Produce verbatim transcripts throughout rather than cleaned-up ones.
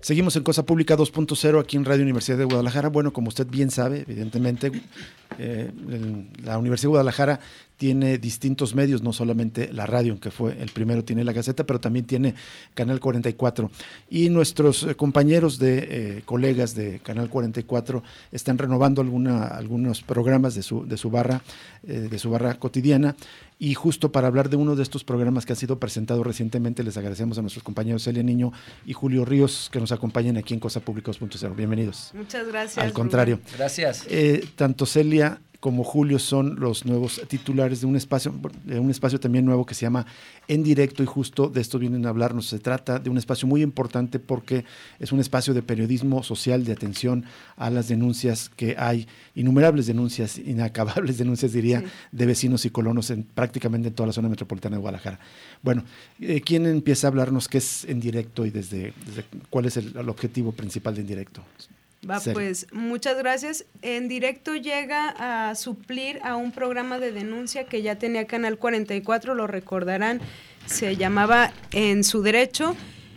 Seguimos en Cosa Pública dos punto cero aquí en Radio Universidad de Guadalajara. Bueno, como usted bien sabe, evidentemente, eh, el, la Universidad de Guadalajara tiene distintos medios, no solamente la radio, que fue el primero, tiene la Gaceta, pero también tiene Canal cuarenta y cuatro. Y nuestros eh, compañeros de eh, colegas de Canal cuarenta y cuatro están renovando alguna, algunos programas de su, de su barra, eh, de su barra cotidiana. Y justo para hablar de uno de estos programas que ha sido presentado recientemente, les agradecemos a nuestros compañeros Celia Niño y Julio Ríos que nos acompañan aquí en Cosa Pública dos punto cero. Bienvenidos. Muchas gracias. Al contrario. Rubén. Gracias. Eh, tanto Celia como Julio son los nuevos titulares de un espacio, de un espacio también nuevo que se llama En Directo, y justo de esto vienen a hablarnos. Se trata de un espacio muy importante porque es un espacio de periodismo social, de atención a las denuncias que hay, innumerables denuncias, inacabables denuncias, diría, sí, de vecinos y colonos en prácticamente en toda la zona metropolitana de Guadalajara. Bueno, eh, ¿quién empieza a hablarnos qué es En Directo y desde, desde cuál es el, el objetivo principal de En Directo? Va, pues muchas gracias. En Directo llega a suplir a un programa de denuncia que ya tenía Canal cuarenta y cuatro, lo recordarán, se llamaba En Su Derecho,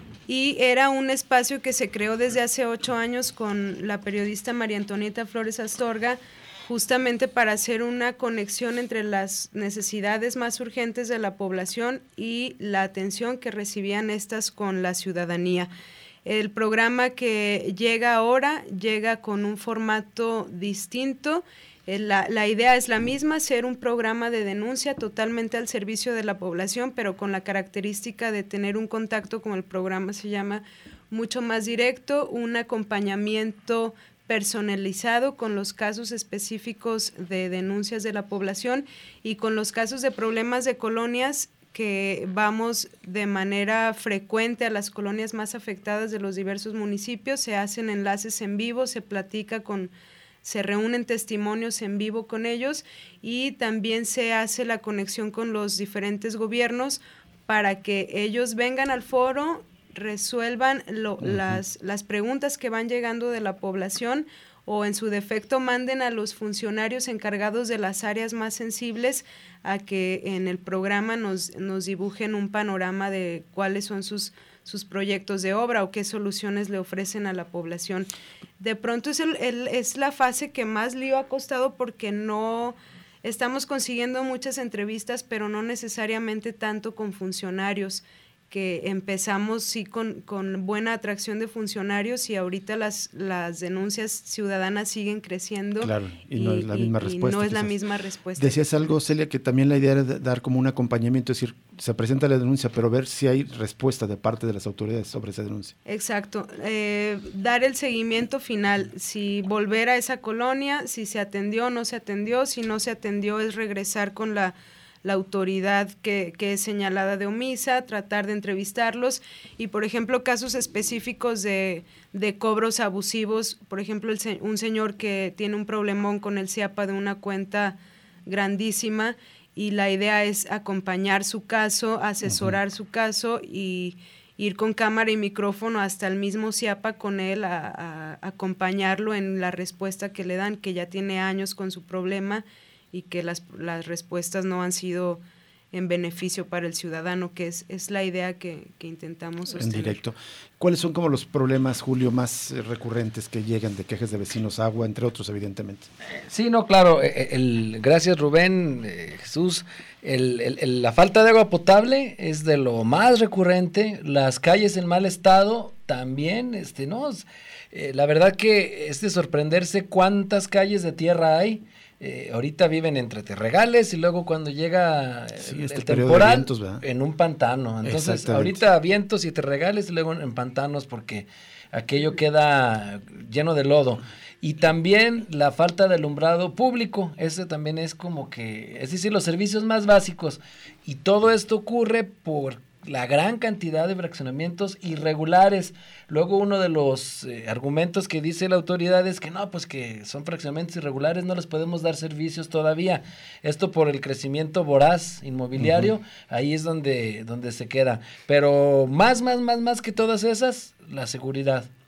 y era un espacio que se creó desde hace ocho años con la periodista María Antonieta Flores Astorga, justamente para hacer una conexión entre las necesidades más urgentes de la población y la atención que recibían estas con la ciudadanía. El programa que llega ahora llega con un formato distinto. La, la idea es la misma, ser un programa de denuncia totalmente al servicio de la población, pero con la característica de tener un contacto, como el programa se llama, mucho más directo, un acompañamiento personalizado con los casos específicos de denuncias de la población y con los casos de problemas de colonias, que vamos de manera frecuente a las colonias más afectadas de los diversos municipios. Se hacen enlaces en vivo, se platica con, se reúnen testimonios en vivo con ellos, y también se hace la conexión con los diferentes gobiernos para que ellos vengan al foro, resuelvan lo, uh-huh. las, las preguntas que van llegando de la población, o en su defecto manden a los funcionarios encargados de las áreas más sensibles a que en el programa nos, nos dibujen un panorama de cuáles son sus, sus proyectos de obra o qué soluciones le ofrecen a la población. De pronto es, el, el, es la fase que más lío ha costado, porque no estamos consiguiendo muchas entrevistas, pero no necesariamente tanto con funcionarios, que empezamos sí con, con buena atracción de funcionarios, y ahorita las, las denuncias ciudadanas siguen creciendo. Claro, y, y no es la misma y, respuesta. Y no es quizás. la misma respuesta. Decías algo, Celia, que también la idea era dar como un acompañamiento, es decir, se presenta la denuncia, pero ver si hay respuesta de parte de las autoridades sobre esa denuncia. Exacto, eh, dar el seguimiento final, si volver a esa colonia, si se atendió o no se atendió, si no se atendió es regresar con la la autoridad que, que es señalada de omisa, tratar de entrevistarlos, y por ejemplo casos específicos de, de cobros abusivos, por ejemplo el, un señor que tiene un problemón con el CIAPA de una cuenta grandísima, y la idea es acompañar su caso, asesorar uh-huh. su caso y ir con cámara y micrófono hasta el mismo CIAPA con él a, a acompañarlo en la respuesta que le dan, que ya tiene años con su problema y que las, las respuestas no han sido en beneficio para el ciudadano, que es, es la idea que, que intentamos sostener. En Directo. ¿Cuáles son como los problemas, Julio, más recurrentes que llegan de quejas de vecinos, agua, entre otros, evidentemente? Sí, no, claro. El, el, gracias, Rubén, eh, Jesús. El, el, el, la falta de agua potable es de lo más recurrente. Las calles en mal estado también, este, no. Eh, la verdad que es de sorprenderse cuántas calles de tierra hay. Eh, ahorita viven entre terregales y luego cuando llega sí, el, este el temporal vientos, en un pantano. Entonces ahorita vientos y terregales y luego en pantanos porque aquello queda lleno de lodo. Y también la falta de alumbrado público, ese también es como que, es decir, los servicios más básicos. Y todo esto ocurre por la gran cantidad de fraccionamientos irregulares. Luego uno de los eh, argumentos que dice la autoridad es que no, pues que son fraccionamientos irregulares, no les podemos dar servicios todavía. Esto por el crecimiento voraz inmobiliario, uh-huh. ahí es donde, donde se queda. Pero más, más, más, más que todas esas, la seguridad.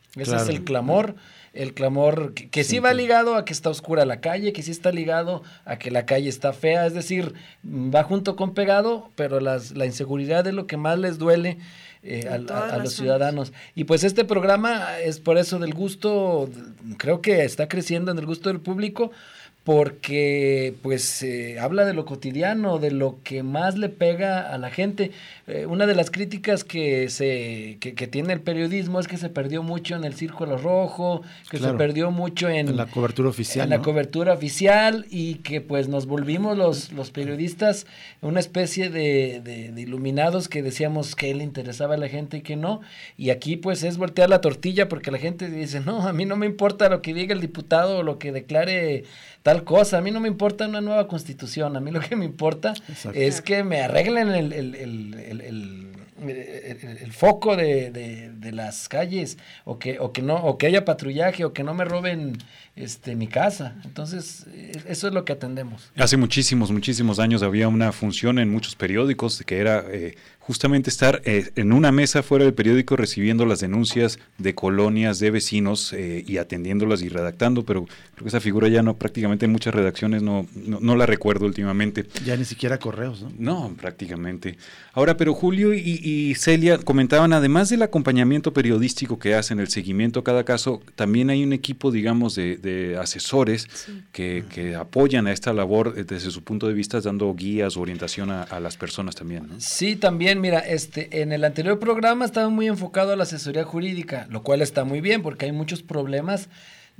Ese claro. es el clamor, el clamor que, que sí, sí va ligado a que está oscura la calle, que sí está ligado a que la calle está fea, es decir, va junto con pegado, pero las, la inseguridad es lo que más les duele eh, a, a, a los ciudadanos. Y pues este programa es por eso del gusto, creo que está creciendo en el gusto del público, porque pues eh, habla de lo cotidiano, de lo que más le pega a la gente. Eh, una de las críticas que se que, que tiene el periodismo es que se perdió mucho en el Círculo Rojo, que claro, se perdió mucho en, en la cobertura oficial, en ¿no? la cobertura oficial, y que pues nos volvimos los, los periodistas una especie de, de, de iluminados que decíamos que le interesaba a la gente y que no, y aquí pues es voltear la tortilla, porque la gente dice, no, a mí no me importa lo que diga el diputado o lo que declare tal cosa, a mí no me importa una nueva constitución, a mí lo que me importa Exacto. es que me arreglen el, el, el, el, el, el, el foco de, de, de las calles, o que, o que no, o que haya patrullaje, o que no me roben este mi casa. Entonces, eso es lo que atendemos. Hace muchísimos, muchísimos años había una función en muchos periódicos que era eh, justamente estar eh, en una mesa fuera del periódico recibiendo las denuncias de colonias, de vecinos eh, y atendiéndolas y redactando, pero creo que esa figura ya no, prácticamente en muchas redacciones no, no, no la recuerdo últimamente. Ya ni siquiera correos, ¿no? No, prácticamente. Ahora, pero Julio y, y Celia comentaban, además del acompañamiento periodístico que hacen, el seguimiento a cada caso, también hay un equipo, digamos, de, de asesores sí. que, que apoyan a esta labor desde su punto de vista, dando guías, orientación a, a las personas también, ¿no? Sí, también, mira, este, en el anterior programa estaba muy enfocado a la asesoría jurídica, lo cual está muy bien porque hay muchos problemas,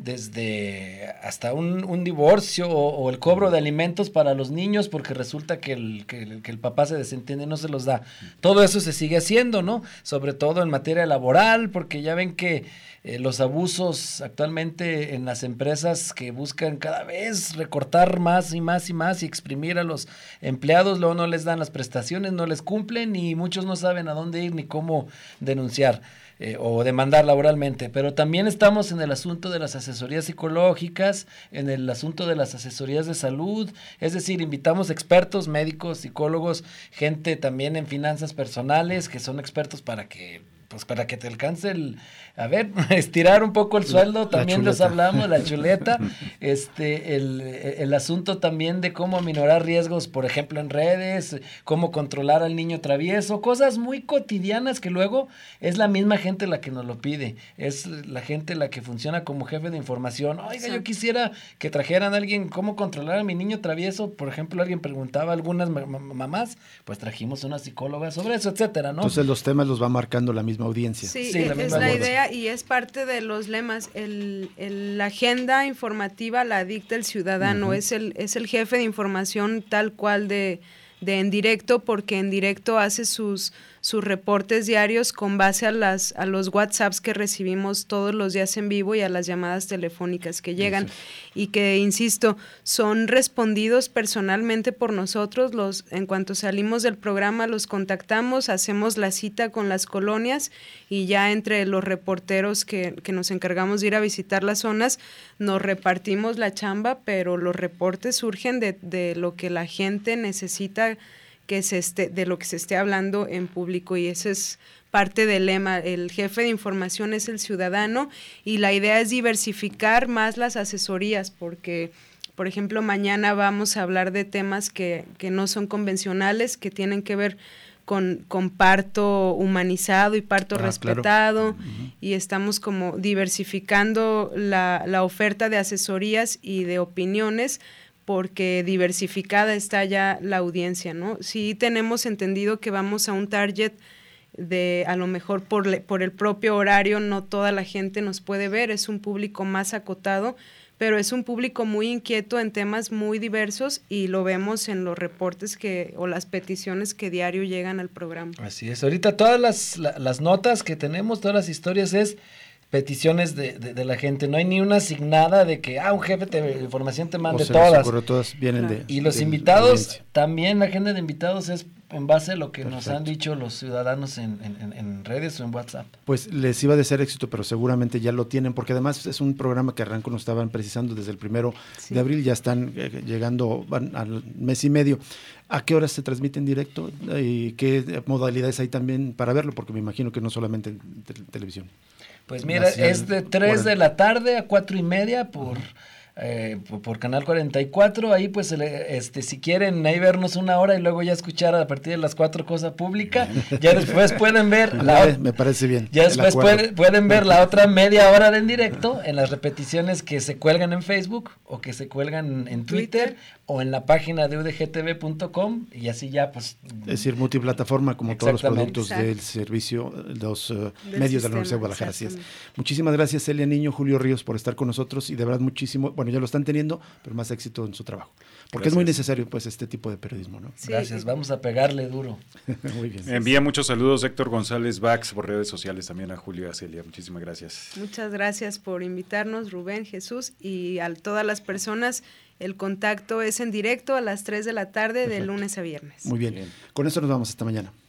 desde hasta un, un divorcio o, o el cobro de alimentos para los niños, porque resulta que el, que, el, que el papá se desentiende y no se los da. Todo eso se sigue haciendo, ¿no? Sobre todo en materia laboral, porque ya ven que eh, los abusos actualmente en las empresas que buscan cada vez recortar más y más y más y exprimir a los empleados, luego no les dan las prestaciones, no les cumplen y muchos no saben a dónde ir ni cómo denunciar. Eh, o demandar laboralmente, pero también estamos en el asunto de las asesorías psicológicas, en el asunto de las asesorías de salud, es decir, invitamos expertos, médicos, psicólogos, gente también en finanzas personales, que son expertos para que, pues para que te alcance el, a ver, estirar un poco el sueldo, la, también la les hablamos, la chuleta, este, el, el asunto también de cómo aminorar riesgos, por ejemplo, en redes, cómo controlar al niño travieso, cosas muy cotidianas que luego es la misma gente la que nos lo pide, es la gente la que funciona como jefe de información. Oiga, sí. yo quisiera que trajeran a alguien cómo controlar a mi niño travieso, por ejemplo, alguien preguntaba a algunas mamás, pues trajimos una psicóloga sobre eso, etcétera, ¿no? Entonces los temas los va marcando la misma audiencia. Sí, sí es la, misma la idea y es parte de los lemas. El, el, la agenda informativa la dicta el ciudadano, uh-huh. es, el, es el jefe de información tal cual de, de En Directo, porque En Directo hace sus, sus reportes diarios con base a, las, a los WhatsApps que recibimos todos los días en vivo y a las llamadas telefónicas que llegan. Sí. Y que, insisto, son respondidos personalmente por nosotros. Los, en cuanto salimos del programa los contactamos, hacemos la cita con las colonias y ya entre los reporteros que, que nos encargamos de ir a visitar las zonas, nos repartimos la chamba, pero los reportes surgen de, de lo que la gente necesita, que se esté, de lo que se esté hablando en público, y ese es parte del lema. El jefe de información es el ciudadano y la idea es diversificar más las asesorías, porque, por ejemplo, mañana vamos a hablar de temas que, que no son convencionales, que tienen que ver con, con parto humanizado y parto ah, respetado, claro. uh-huh. y estamos como diversificando la, la oferta de asesorías y de opiniones, porque diversificada está ya la audiencia, ¿no? Sí tenemos entendido que vamos a un target de, a lo mejor por, le, por el propio horario, no toda la gente nos puede ver, es un público más acotado, pero es un público muy inquieto en temas muy diversos y lo vemos en los reportes que o las peticiones que diario llegan al programa. Así es, ahorita todas las, la, las notas que tenemos, todas las historias es peticiones de, de, de la gente, no hay ni una asignada de que, ah, un jefe de información te mande todas. Ocurre, todas vienen claro. de, y los de invitados, también la agenda de invitados es en base a lo que Perfecto. Nos han dicho los ciudadanos en, en, en redes o en WhatsApp. Pues les iba a desear éxito, pero seguramente ya lo tienen, porque además es un programa que arrancó, nos estaban precisando desde el primero sí. de abril, ya están eh, llegando van al mes y medio. ¿A qué horas se transmite en directo? ¿Y qué modalidades hay también para verlo? Porque me imagino que no solamente en te- televisión. Pues mira, es de tres de la tarde a cuatro y media por... Uh-huh. Eh, por, por Canal cuarenta y cuatro, ahí pues este si quieren ahí vernos una hora y luego ya escuchar a partir de las cuatro Cosa Pública, ya después pueden ver la, me parece bien, ya después puede, pueden ver la otra media hora de en directo en las repeticiones que se cuelgan en Facebook o que se cuelgan en Twitter, Twitter. o en la página de u d g t v punto com y así ya pues es decir, multiplataforma como todos los productos Exacto. del servicio, los uh, medios de la Universidad de Guadalajara, así es. Muchísimas gracias Celia Niño, Julio Ríos por estar con nosotros y de verdad muchísimo, bueno ya lo están teniendo, pero más éxito en su trabajo. Porque Gracias. Es muy necesario pues este tipo de periodismo, ¿no? Sí. Gracias, vamos a pegarle duro. Muy bien. Envía muchos saludos Héctor González Bax por redes sociales también a Julio y a Celia. Muchísimas gracias. Muchas gracias por invitarnos, Rubén, Jesús, y a todas las personas. El contacto es en directo a las tres de la tarde de lunes a viernes. Muy bien. bien. Con eso nos vamos esta mañana.